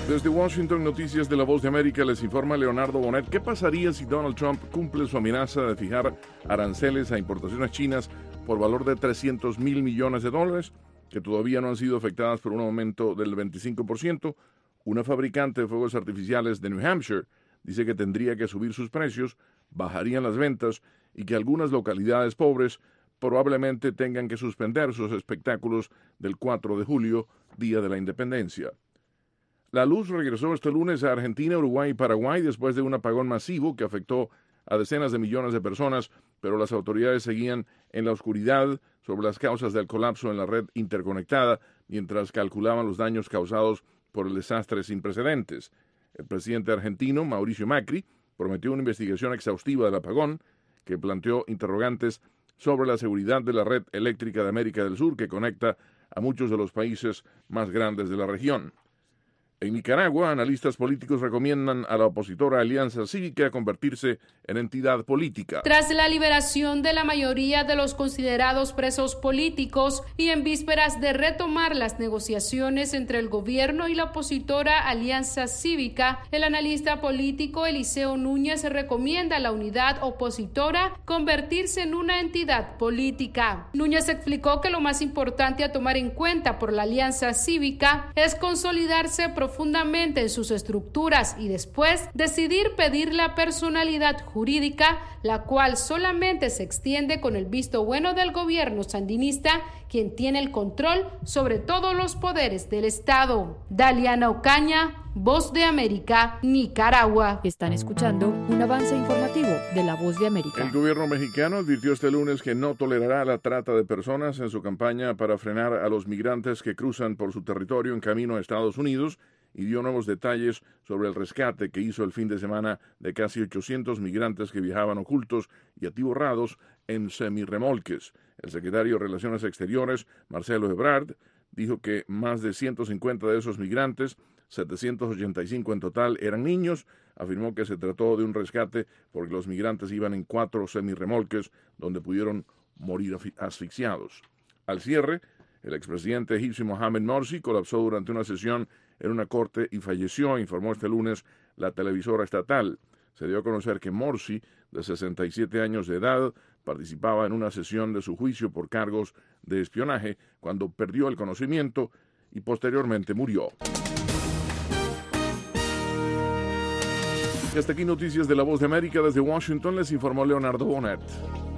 Desde Washington, Noticias de la Voz de América, les informa Leonardo Bonet. ¿Qué pasaría si Donald Trump cumple su amenaza de fijar aranceles a importaciones chinas por valor de $300 mil millones, que todavía no han sido afectadas por un aumento del 25%? Una fabricante de fuegos artificiales de New Hampshire dice que tendría que subir sus precios, bajarían las ventas y que algunas localidades pobres probablemente tengan que suspender sus espectáculos del 4 de julio, Día de la Independencia. La luz regresó este lunes a Argentina, Uruguay y Paraguay después de un apagón masivo que afectó a decenas de millones de personas, pero las autoridades seguían en la oscuridad sobre las causas del colapso en la red interconectada mientras calculaban los daños causados por el desastre sin precedentes. El presidente argentino, Mauricio Macri, prometió una investigación exhaustiva del apagón que planteó interrogantes sobre la seguridad de la red eléctrica de América del Sur que conecta a muchos de los países más grandes de la región. En Nicaragua, analistas políticos recomiendan a la opositora Alianza Cívica convertirse en entidad política. Tras la liberación de la mayoría de los considerados presos políticos y en vísperas de retomar las negociaciones entre el gobierno y la opositora Alianza Cívica, el analista político Eliseo Núñez recomienda a la unidad opositora convertirse en una entidad política. Núñez explicó que lo más importante a tomar en cuenta por la Alianza Cívica es consolidarse profundamente en sus estructuras y después decidir pedir la personalidad jurídica, la cual solamente se extiende con el visto bueno del gobierno sandinista, quien tiene el control sobre todos los poderes del Estado. Daliana Ocaña, Voz de América, Nicaragua. Están escuchando un avance informativo de la Voz de América. El gobierno mexicano advirtió este lunes que no tolerará la trata de personas en su campaña para frenar a los migrantes que cruzan por su territorio en camino a Estados Unidos y dio nuevos detalles sobre el rescate que hizo el fin de semana de casi 800 migrantes que viajaban ocultos y atiborrados en semirremolques. El secretario de Relaciones Exteriores, Marcelo Ebrard, dijo que más de 150 de esos migrantes, 785 en total, eran niños. Afirmó que se trató de un rescate porque los migrantes iban en 4 semirremolques donde pudieron morir asfixiados. Al cierre, el expresidente egipcio Mohamed Morsi colapsó durante una sesión en una corte y falleció, informó este lunes la televisora estatal. Se dio a conocer que Morsi, de 67 años de edad, participaba en una sesión de su juicio por cargos de espionaje cuando perdió el conocimiento y posteriormente murió. Y hasta aquí Noticias de la Voz de América. Desde Washington les informó Leonardo Bonet.